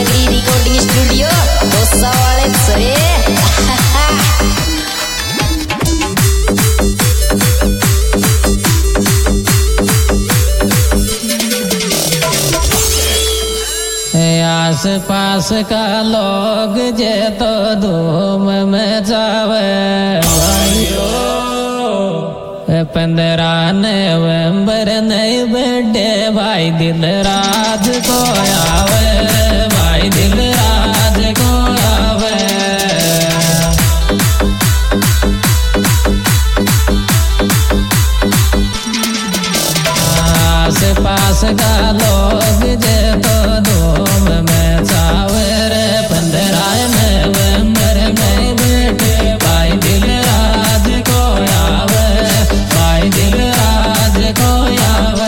गली recording studio dosa वाले सरे आस पास का लोग जे तो धूम में जावे 15 नवंबर नई बर्थडे भाई दिल राज को आवे भाई दिल राज को आवे आस पास का लोग जे तो धूम में जावे रे 15 नवंबर नई बर्थडे भाई दिल राज को आवे भाई दिल राज को आवे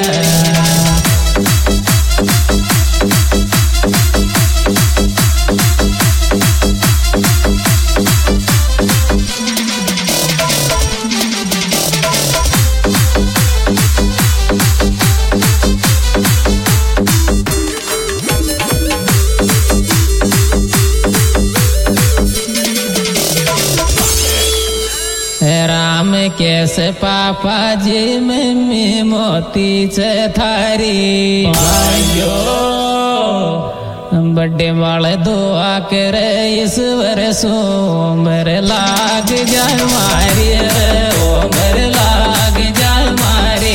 राम कैसे पापा जी मम्मी मोती से थारी भाइयों बड़े वाले दुआ करे ईश्वर सो मेरे लाग जाए मारी ओ मेरे लाग जाए मारी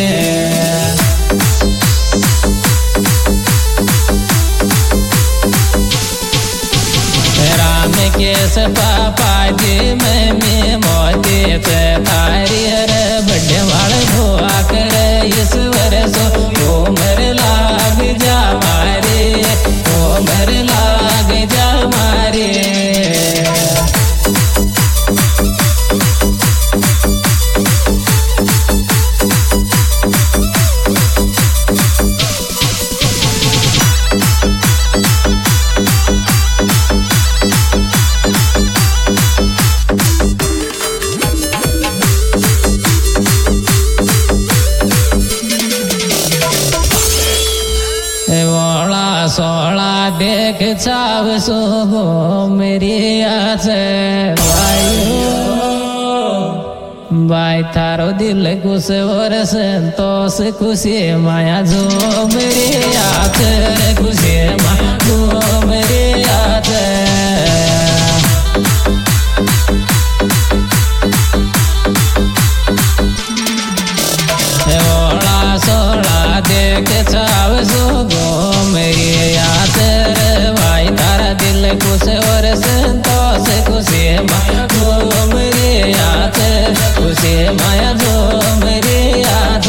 राम कैसे पापा जी मम्मी मोती से थारी रे बड़े वाले दुआ करे ईश्वर सो ओ मेरे लाग जा मारी ओ मेरे लाग जा मारी सोला देख चाव सो गो मेरी आस भाई थारो दिल खुश और संतोष खुशी माया जो मेरी आस खुशी माया जो मेरी आस सोला देख चाव सो गो मेरी याद रे भाई तारा दिल खुश और संतोष खुशी माया जो मेरी याद खुशी माया जो मेरी याद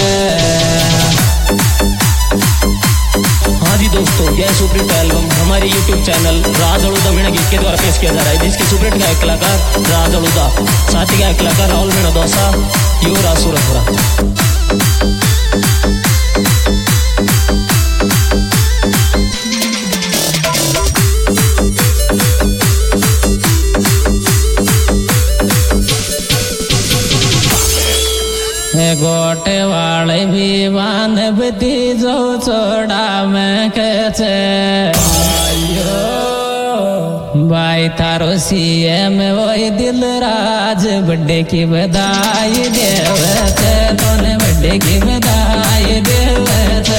हाँ जी दोस्तों, यह सुपरहिट एल्बम हमारे YouTube चैनल राज अड़ूदा मीणा गीत के द्वारा पेश किया जा रहा है, जिसके सुपरहिट गायक कलाकार राज अड़ूदा, साथी गायक कलाकार राहुल मीणा दोसा, युवराज सूरतपुरा। गोटे वाले भी बांधती जो छोड़ा मैं कैसे भाई थारो सीएम वही दिल राज बर्थडे की बधाई देवते तोने बर्थडे की बधाई देवते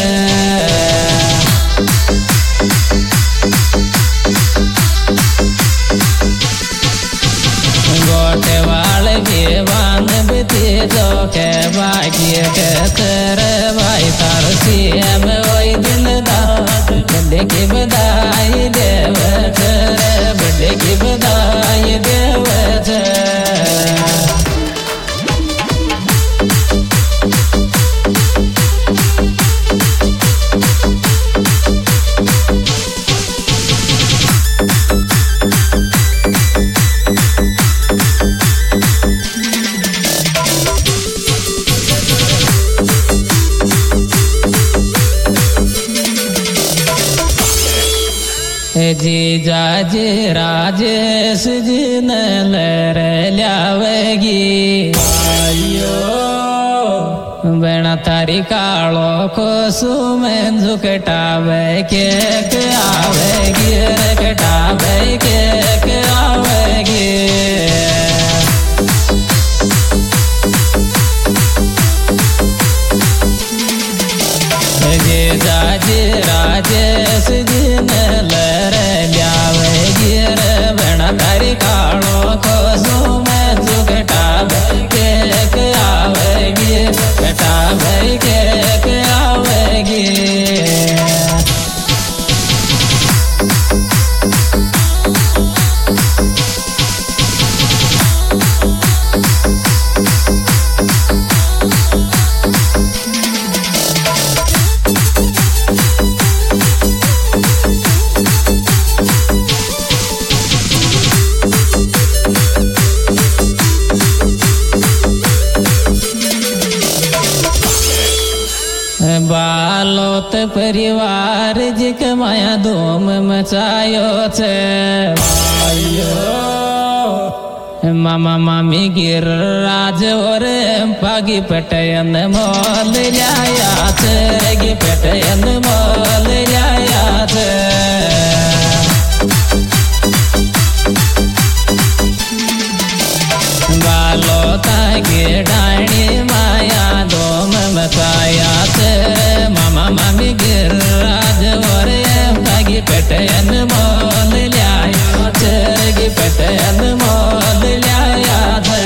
गोटे वाले भी बांधती जो के बाकी के तेरे भाई तार सीएम वही दिल राज बर्थडे की बधाई देवते बर्थडे की बधाई देवते जीजा जी राजेश जी न लर लावेगी बेणा तारी कालो कोसुम झुकटावे के आवेगी कटावे के आवेगी जे जाजे राजेश जिन लर ल्यावेगी बेणा तारी कालो कोसुम झुकटावे के आवेगी कटावे के आवेगी बालोत परिवार जिक माया धूम मचायो छे मामा मामी गिरिराज और पागी पटयन मोल लाया छे गी पटयन मोल लाया छे बालोता के डाणी माया धूम मचाया छे मामा मामी गिरिराज और भागी पटयन मोल लाया छे पटयन मोल लाया छे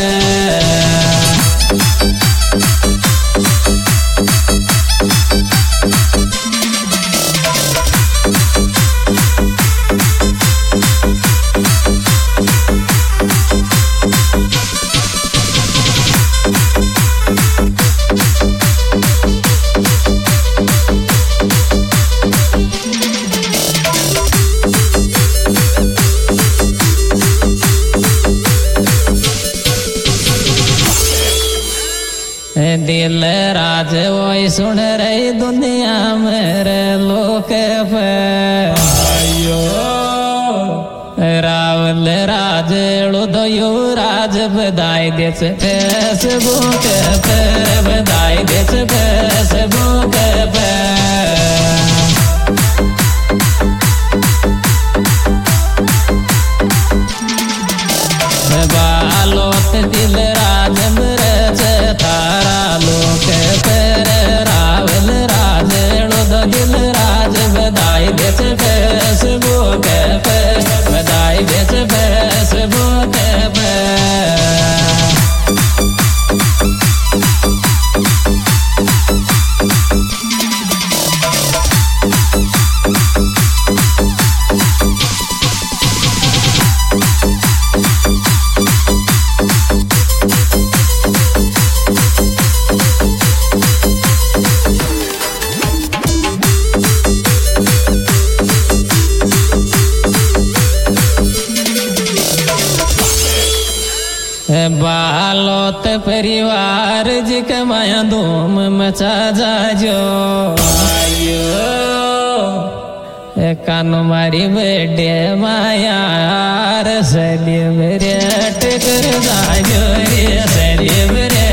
दिल राज वही सुन रही दुनिया मेरे लोक पे रावल राज उदयो राज बधाई देश फेसबुक पे बधाई देश फेसबुक पे बालोत दिल राज मृज तारा लोक पर रावल राज दिल राज बधाई देश फेसबुक पे बधाई देश फेसबुक पे बालोत परिवार जिक माया धूम मचा जाजो कानू मारी बेटे माया सेलिब्रेट कर जाजो सेलिब्रेट